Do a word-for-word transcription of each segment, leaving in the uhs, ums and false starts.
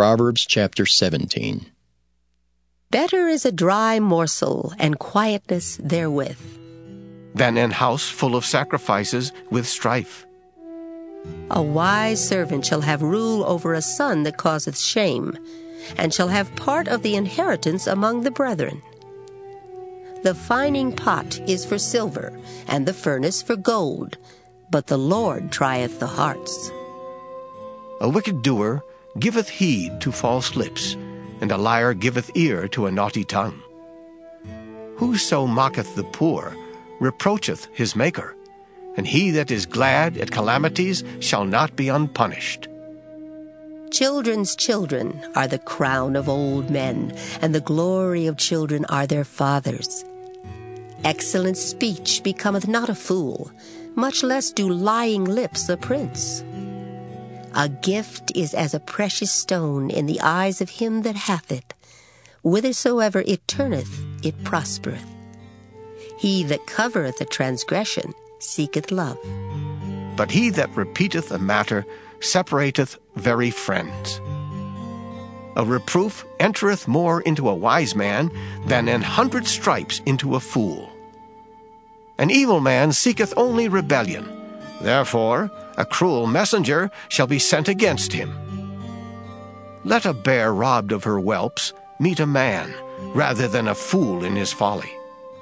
Proverbs chapter seventeen. Better is a dry morsel and quietness therewith than an house full of sacrifices with strife. A wise servant shall have rule over a son that causeth shame, and shall have part of the inheritance among the brethren. The fining pot is for silver, and the furnace for gold, but the Lord trieth the hearts. A wicked doer giveth heed to false lips, and a liar giveth ear to a naughty tongue. Whoso mocketh the poor reproacheth his Maker, and he that is glad at calamities shall not be unpunished. Children's children are the crown of old men, and the glory of children are their fathers. Excellent speech becometh not a fool, much less do lying lips a prince. A gift is as a precious stone in the eyes of him that hath it. Whithersoever it turneth, it prospereth. He that covereth a transgression seeketh love. But he that repeateth a matter separateth very friends. A reproof entereth more into a wise man than an hundred stripes into a fool. An evil man seeketh only rebellion. Therefore a cruel messenger shall be sent against him. Let a bear robbed of her whelps meet a man, rather than a fool in his folly.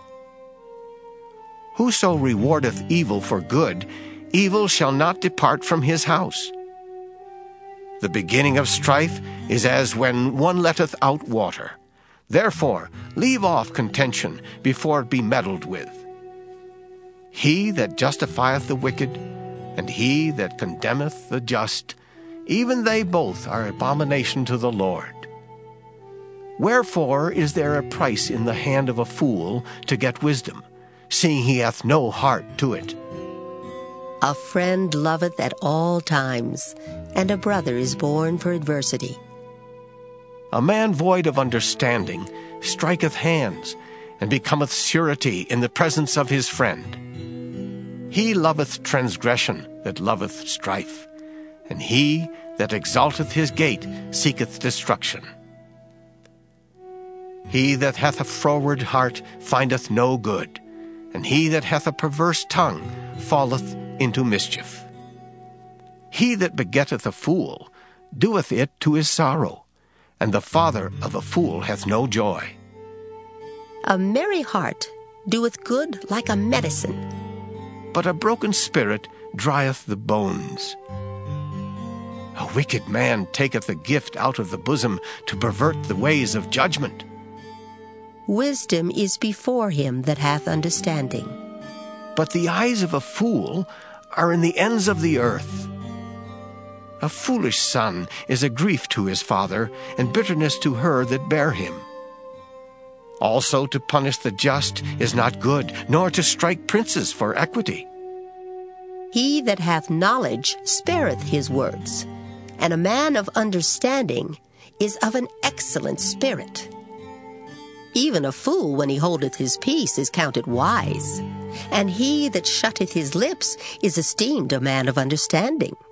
Whoso rewardeth evil for good, evil shall not depart from his house. The beginning of strife is as when one letteth out water. Therefore leave off contention before it be meddled with. He that justifieth the wicked, and he that condemneth the just, even they both are abomination to the Lord. Wherefore is there a price in the hand of a fool to get wisdom, seeing he hath no heart to it? A friend loveth at all times, and a brother is born for adversity. A man void of understanding striketh hands, and becometh surety in the presence of his friend. He loveth transgression that loveth strife, and he that exalteth his gate seeketh destruction. He that hath a froward heart findeth no good, and he that hath a perverse tongue falleth into mischief. He that begetteth a fool doeth it to his sorrow, and the father of a fool hath no joy. A merry heart doeth good like a medicine, but a broken spirit drieth the bones. A wicked man taketh a gift out of the bosom to pervert the ways of judgment. Wisdom is before him that hath understanding, but the eyes of a fool are in the ends of the earth. A foolish son is a grief to his father, and bitterness to her that bare him. Also to punish the just is not good, nor to strike princes for equity. He that hath knowledge spareth his words, and a man of understanding is of an excellent spirit. Even a fool, when he holdeth his peace, is counted wise, and he that shutteth his lips is esteemed a man of understanding.